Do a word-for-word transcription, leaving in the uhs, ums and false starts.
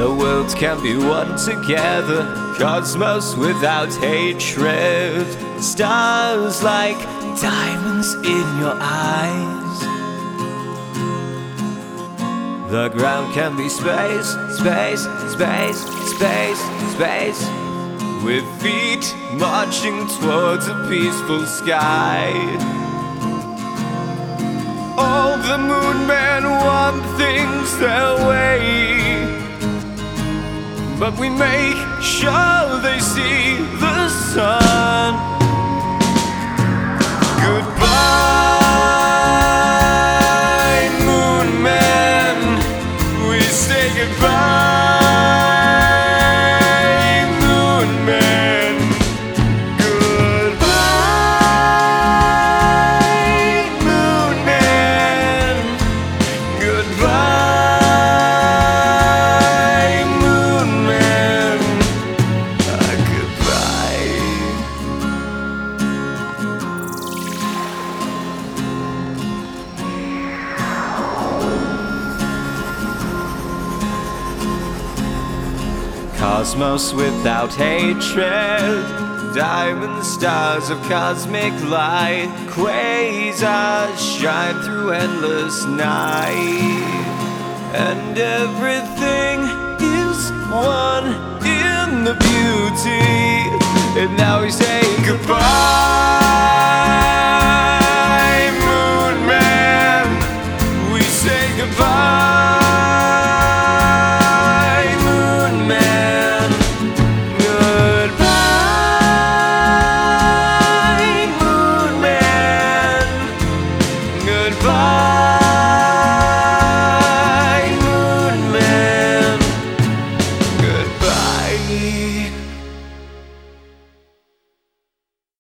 The world can be one together, cosmos without hatred. Stars like diamonds in your eyes. The ground can be space, space, space, space, space, with feet marching towards a peaceful sky. All the moon men want things their way, but we make sure they see the sun. Goodbye, moon men, we say goodbye, moon men. Goodbye, moon men. Goodbye, moon men. Ah, goodbye. Cosmos without hatred, diamond stars of cosmic light, quasars shine through endless night, and everything is one in the beauty. And now we say goodbye, moon man. We say goodbye. Goodbye, moon man. Goodbye.